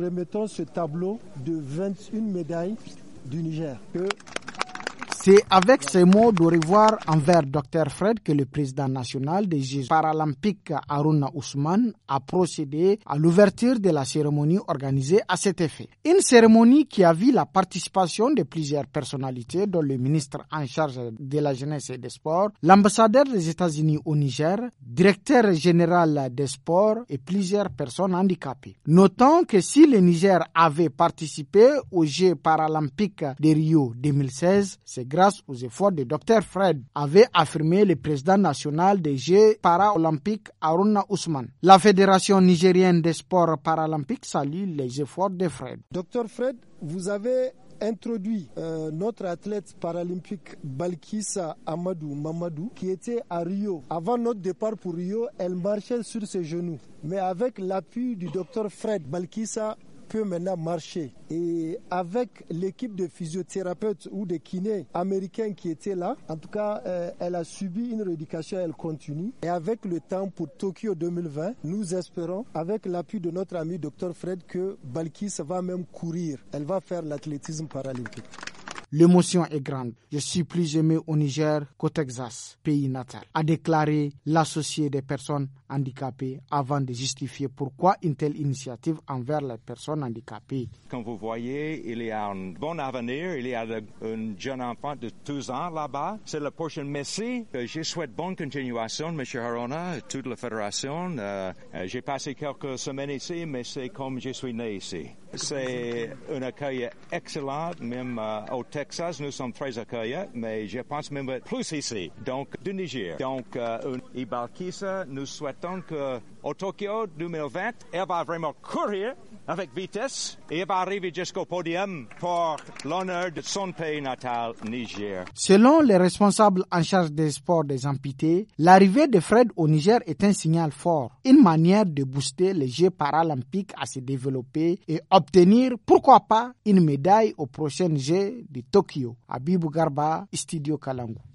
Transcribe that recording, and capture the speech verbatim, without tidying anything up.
remettons ce tableau de vingt et une médailles du Niger. Que C'est avec ces mots de revoir envers docteur Fred que le président national des Jeux paralympiques Harouna Ousmane a procédé à l'ouverture de la cérémonie organisée à cet effet. Une cérémonie qui a vu la participation de plusieurs personnalités, dont le ministre en charge de la jeunesse et des sports, l'ambassadeur des États-Unis au Niger, directeur général des sports et plusieurs personnes handicapées. Notons que si le Niger avait participé aux Jeux paralympiques de Rio deux mille seize, c'est grâce aux efforts de docteur Fred, avait affirmé le président national des Jeux paralympiques Harouna Ousmane. La Fédération nigérienne des sports paralympiques salue les efforts de Fred. docteur Fred, vous avez introduit euh, notre athlète paralympique Balkissa Amadou Mamadou qui était à Rio. Avant notre départ pour Rio, elle marchait sur ses genoux. Mais avec l'appui du docteur Fred, Balkissa peut maintenant marcher. Et avec l'équipe de physiothérapeutes ou de kinés américains qui étaient là, en tout cas, euh, elle a subi une rééducation, elle continue. Et avec le temps pour Tokyo deux mille vingt, nous espérons, avec l'appui de notre ami docteur Fred, que Balkis va même courir. Elle va faire l'athlétisme paralympique. L'émotion est grande. Je suis plus aimé au Niger qu'au Texas, pays natal, a déclaré l'associé des personnes handicapées avant de justifier pourquoi une telle initiative envers les personnes handicapées. Comme vous voyez, il y a un bon avenir. Il y a un jeune enfant de douze ans là-bas. C'est le prochain Messi. Je souhaite bonne continuation, M. Harouna, toute la fédération. Euh, j'ai passé quelques semaines ici, mais c'est comme je suis né ici. C'est un accueil excellent, même euh, au Texas, nous sommes très accueillants, mais je pense même plus ici, donc du Niger. Donc, euh, Balkissa, nous souhaitons qu'au Tokyo deux mille vingt, elle va vraiment courir avec vitesse et elle va arriver jusqu'au podium pour l'honneur de son pays natal, Niger. Selon les responsables en charge des sports des amputés, l'arrivée de Fred au Niger est un signal fort, une manière de booster les Jeux paralympiques à se développer et obtenir, pourquoi pas, une médaille aux prochains Jeux de Tokyo. Habibou Garba, Studio Kalangu.